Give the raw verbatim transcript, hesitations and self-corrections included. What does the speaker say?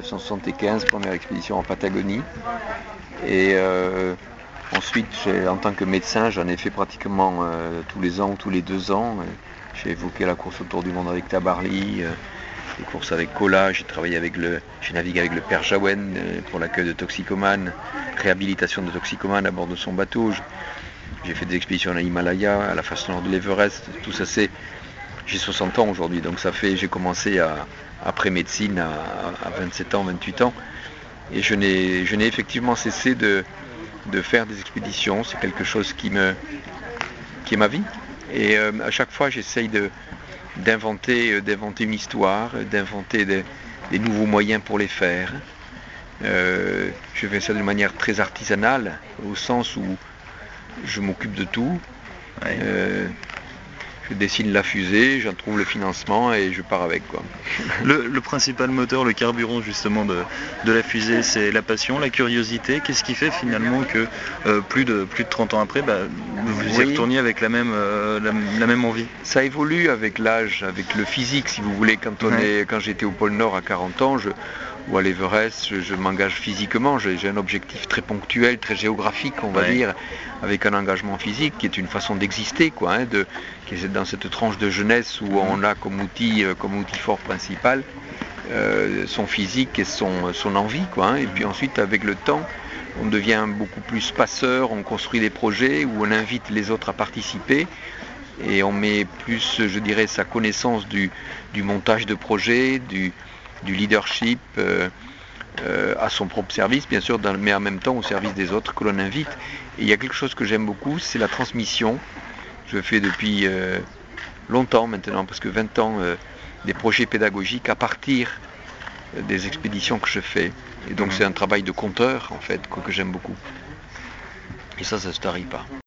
neuf cent soixante-quinze, première expédition en Patagonie. Et euh, ensuite, en tant que médecin, j'en ai fait pratiquement euh, tous les ans ou tous les deux ans. J'ai évoqué la course autour du monde avec Tabarly, euh, les courses avec Cola, j'ai travaillé avec le, j'ai navigué avec le père Jaouen euh, pour l'accueil de toxicomanes, réhabilitation de toxicomanes à bord de son bateau. J'ai fait des expéditions à l'Himalaya, à la face nord de l'Everest, tout ça c'est... J'ai soixante ans aujourd'hui, donc ça fait, j'ai commencé à, après médecine à, à vingt-sept ans, vingt-huit ans, et je n'ai, je n'ai effectivement cessé de, de faire des expéditions. C'est quelque chose qui me, qui est ma vie, et euh, à chaque fois j'essaye de, d'inventer, d'inventer une histoire, d'inventer des, des nouveaux moyens pour les faire. Euh, je fais ça d'une manière très artisanale, au sens où je m'occupe de tout. Ouais. Euh, Je dessine la fusée, j'en trouve le financement et je pars avec, quoi. Le, le principal moteur, le carburant justement de, de la fusée, c'est la passion, la curiosité. Qu'est-ce qui fait finalement que euh, plus, de, plus de trente ans après, bah, vous Oui. y retourniez avec la même, euh, la, la même envie? Ça évolue avec l'âge, avec le physique, si vous voulez. Quand, on Ouais. est, quand j'étais au pôle Nord à quarante ans, je, ou à l'Everest, je, je m'engage physiquement. J'ai, j'ai un objectif très ponctuel, très géographique, on va Ouais. dire, avec un engagement physique qui est une façon d'exister, quoi, hein, de, qui est dans cette tranche de jeunesse où on a comme outil, euh, comme outil fort principal euh, son physique et son, son envie, quoi, hein. Et puis ensuite, avec le temps, on devient beaucoup plus passeur, on construit des projets où on invite les autres à participer. Et on met plus, je dirais, sa connaissance du, du montage de projet, du, du leadership euh, euh, à son propre service, bien sûr, dans, mais en même temps au service des autres que l'on invite. Et il y a quelque chose que j'aime beaucoup, c'est la transmission. Je fais depuis euh, longtemps maintenant, parce que vingt ans, euh, des projets pédagogiques à partir des expéditions que je fais. Et donc mmh. c'est un travail de conteur, en fait, que, que j'aime beaucoup. Et ça, ça ne se tarit pas.